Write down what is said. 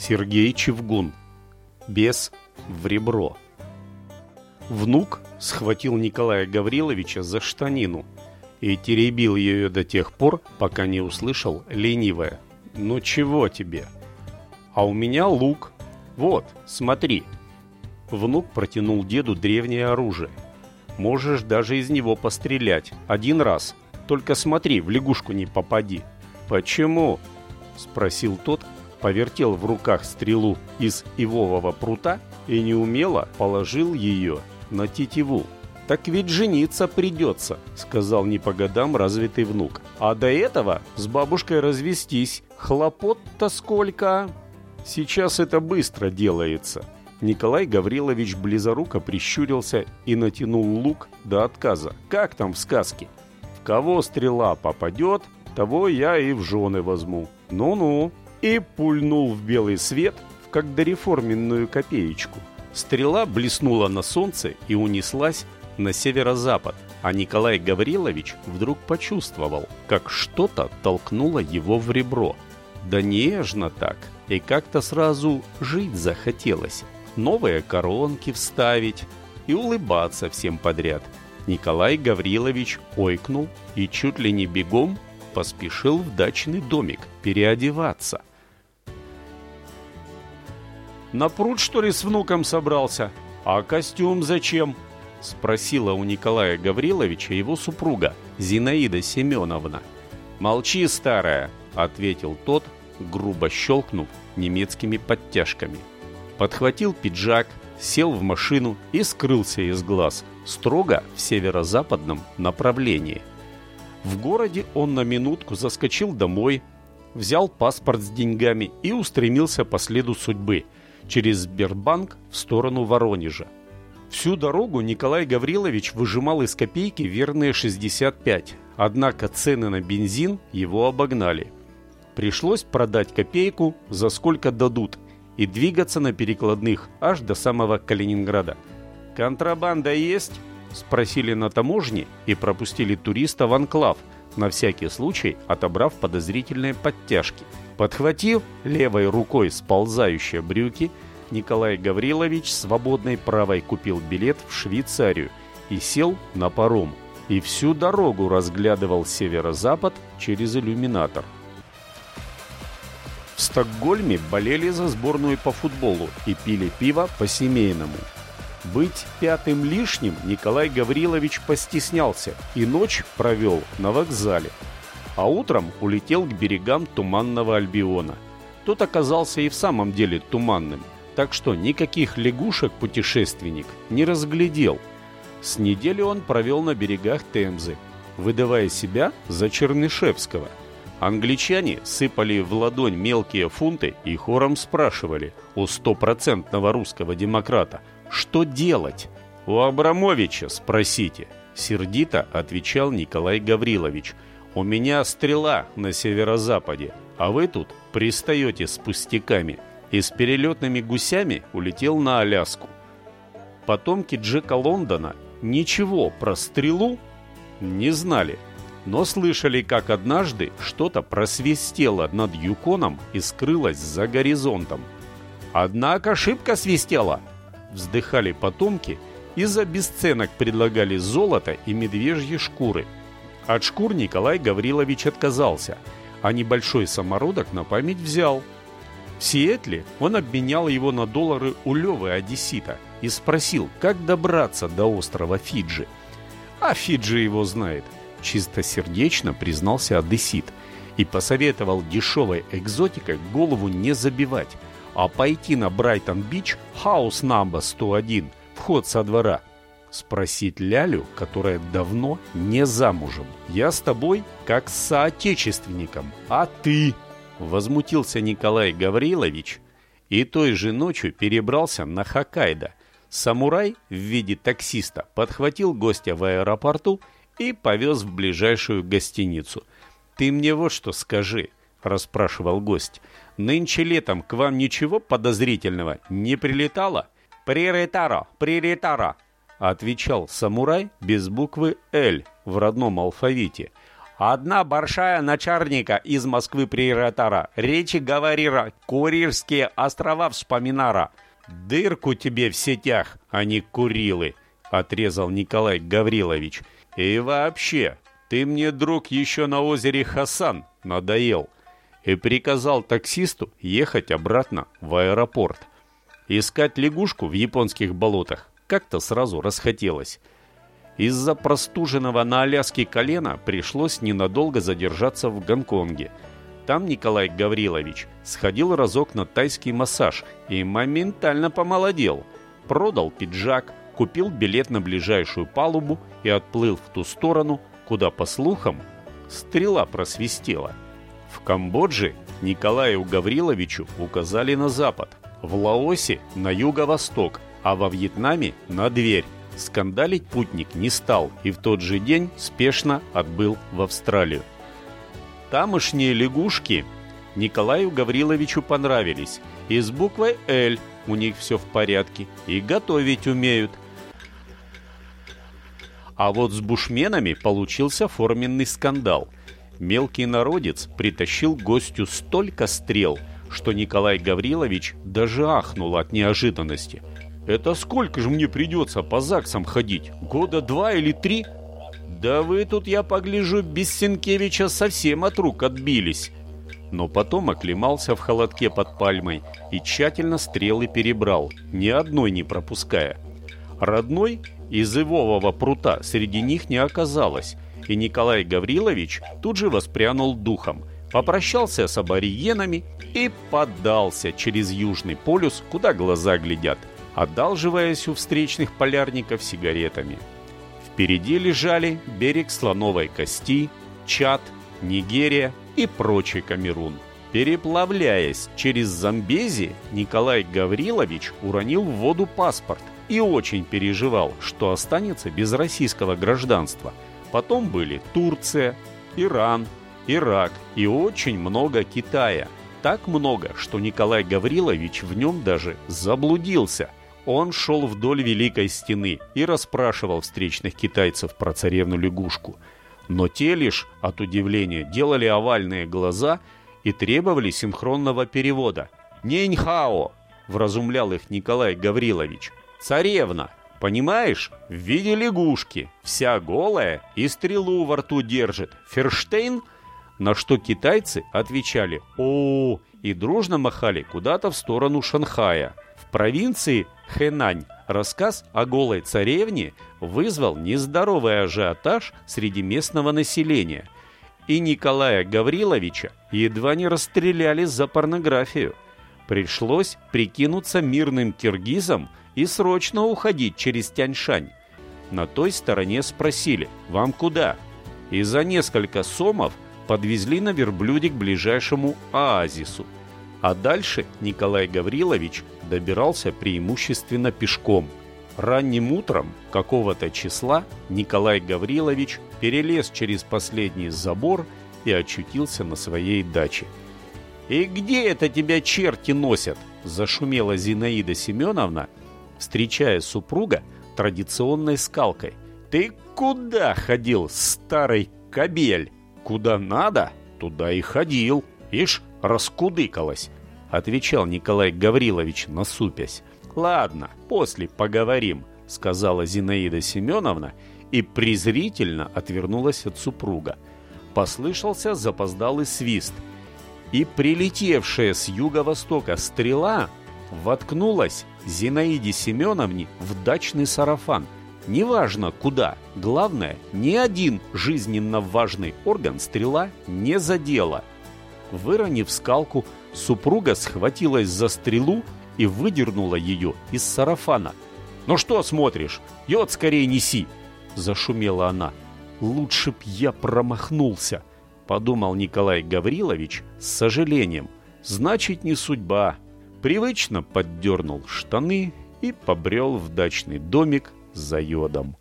Сергей Чевгун. Бес в ребро. Внук схватил Николая Гавриловича за штанину и теребил ее до тех пор, пока не услышал ленивое: «Ну чего тебе?» «А у меня лук. Вот, смотри». Внук протянул деду древнее оружие. «Можешь даже из него пострелять. Один раз. Только смотри, в лягушку не попади». «Почему?» — спросил тот, повертел в руках стрелу из ивового прута и неумело положил ее на тетиву. «Так ведь жениться придется», — сказал не по годам развитый внук. «А до этого с бабушкой развестись. Хлопот-то сколько!» «Сейчас это быстро делается». Николай Гаврилович близоруко прищурился и натянул лук до отказа. «Как там в сказке? В кого стрела попадет, того я и в жены возьму. Ну-ну». И пульнул в белый свет в как дореформенную копеечку. Стрела блеснула на солнце и унеслась на северо-запад, а Николай Гаврилович вдруг почувствовал, как что-то толкнуло его в ребро. Да нежно так, и как-то сразу жить захотелось, новые коронки вставить и улыбаться всем подряд. Николай Гаврилович ойкнул и чуть ли не бегом поспешил в дачный домик переодеваться. «На пруд, что ли, с внуком собрался? А костюм зачем?» — спросила у Николая Гавриловича его супруга Зинаида Семеновна. «Молчи, старая!» — ответил тот, грубо щелкнув немецкими подтяжками. Подхватил пиджак, сел в машину и скрылся из глаз, строго в северо-западном направлении. В городе он на минутку заскочил домой, взял паспорт с деньгами и устремился по следу судьбы через Сбербанк в сторону Воронежа. Всю дорогу Николай Гаврилович выжимал из копейки верные 65, однако цены на бензин его обогнали. Пришлось продать копейку, за сколько дадут, и двигаться на перекладных аж до самого Калининграда. «Контрабанда есть?» — спросили на таможне и пропустили туриста в анклав, на всякий случай отобрав подозрительные подтяжки. Подхватив левой рукой сползающие брюки, Николай Гаврилович свободной правой купил билет в Швейцарию и сел на паром, и всю дорогу разглядывал северо-запад через иллюминатор. В Стокгольме болели за сборную по футболу и пили пиво по-семейному. Быть пятым лишним Николай Гаврилович постеснялся и ночь провел на вокзале, а утром улетел к берегам Туманного Альбиона. Тот оказался и в самом деле туманным, так что никаких лягушек путешественник не разглядел. С неделю он провел на берегах Темзы, выдавая себя за Чернышевского. Англичане сыпали в ладонь мелкие фунты и хором спрашивали у стопроцентного русского демократа: «Что делать?» «У Абрамовича спросите», — сердито отвечал Николай Гаврилович. «У меня стрела на северо-западе, а вы тут пристаете с пустяками». И с перелетными гусями улетел на Аляску. Потомки Джека Лондона ничего про стрелу не знали, но слышали, как однажды что-то просвистело над Юконом и скрылось за горизонтом. «Однако ошибка свистела!» — вздыхали потомки и за бесценок предлагали золото и медвежьи шкуры. От шкур Николай Гаврилович отказался, а небольшой самородок на память взял. В Сиэтле он обменял его на доллары у Левы одессита и спросил, как добраться до острова Фиджи. «А Фиджи его знает», — чистосердечно признался одессит и посоветовал дешевой экзотикой голову не забивать, а пойти на Брайтон-Бич, хаус номер 101, вход со двора, спросить Лялю, которая давно не замужем. «Я с тобой как с соотечественником, а ты?» Возмутился Николай Гаврилович и той же ночью перебрался на Хоккайдо. Самурай в виде таксиста подхватил гостя в аэропорту и повез в ближайшую гостиницу. «Ты мне вот что скажи», — расспрашивал гость. «Нынче летом к вам ничего подозрительного не прилетало?» «Прилетало», — отвечал самурай без буквы «Л» в родном алфавите. Одна большая начальника из Москвы приоратора. Речи говорила, Курильские острова вспоминара. Дырку тебе в сетях, а не Курилы, отрезал Николай Гаврилович. И вообще, ты мне, друг, еще на озере Хасан надоел. И приказал таксисту ехать обратно в аэропорт. Искать лягушку в японских болотах как-то сразу расхотелось. Из-за простуженного на Аляске колена пришлось ненадолго задержаться в Гонконге. Там Николай Гаврилович сходил разок на тайский массаж и моментально помолодел. Продал пиджак, купил билет на ближайшую палубу и отплыл в ту сторону, куда, по слухам, стрела просвистела. В Камбодже Николаю Гавриловичу указали на запад, в Лаосе на юго-восток, а во Вьетнаме на дверь. Скандалить путник не стал и в тот же день спешно отбыл в Австралию. Тамошние лягушки Николаю Гавриловичу понравились. И с буквой «Л» у них все в порядке, и готовить умеют. А вот с бушменами получился форменный скандал. Мелкий народец притащил гостю столько стрел, что Николай Гаврилович даже ахнул от неожиданности. «Это сколько же мне придется по ЗАГСам ходить? Года 2 или 3? Да вы тут, я погляжу, без Сенкевича совсем от рук отбились». Но потом оклемался в холодке под пальмой и тщательно стрелы перебрал, ни одной не пропуская. Родной из ивового прута среди них не оказалось, и Николай Гаврилович тут же воспрянул духом, попрощался с аборигенами и подался через Южный полюс, куда глаза глядят, одалживаясь у встречных полярников сигаретами. Впереди лежали берег Слоновой Кости, Чад, Нигерия и прочий Камерун. Переплавляясь через Замбези, Николай Гаврилович уронил в воду паспорт и очень переживал, что останется без российского гражданства. Потом были Турция, Иран, Ирак и очень много Китая. Так много, что Николай Гаврилович в нем даже заблудился. Он шел вдоль Великой Стены и расспрашивал встречных китайцев про царевну-лягушку. Но те лишь от удивления делали овальные глаза и требовали синхронного перевода. «Ниньхао!» — вразумлял их Николай Гаврилович. «Царевна, понимаешь, в виде лягушки, вся голая и стрелу во рту держит. Ферштейн?» На что китайцы отвечали «О!» и дружно махали куда-то в сторону Шанхая. В провинции Хэнань рассказ о голой царевне вызвал нездоровый ажиотаж среди местного населения, и Николая Гавриловича едва не расстреляли за порнографию. Пришлось прикинуться мирным киргизом и срочно уходить через Тяньшань. На той стороне спросили «Вам куда?» И за несколько сомов подвезли на верблюде к ближайшему оазису. А дальше Николай Гаврилович добирался преимущественно пешком. Ранним утром какого-то числа Николай Гаврилович перелез через последний забор и очутился на своей даче. «И где это тебя черти носят?» – зашумела Зинаида Семеновна, встречая супруга традиционной скалкой. «Ты куда ходил, старый кобель?» «Куда надо, туда и ходил. Ишь, раскудыкалась», — отвечал Николай Гаврилович, насупясь. «Ладно, после поговорим», — сказала Зинаида Семеновна и презрительно отвернулась от супруга. Послышался запоздалый свист, и прилетевшая с юго-востока стрела воткнулась Зинаиде Семеновне в дачный сарафан. Неважно куда, главное, ни один жизненно важный орган стрела не задела. Выронив скалку, супруга схватилась за стрелу и выдернула ее из сарафана. «Ну что смотришь? Йод скорее неси!» – зашумела она. «Лучше б я промахнулся», – подумал Николай Гаврилович с сожалением. «Значит, не судьба». Привычно поддернул штаны и побрел в дачный домик за йодом.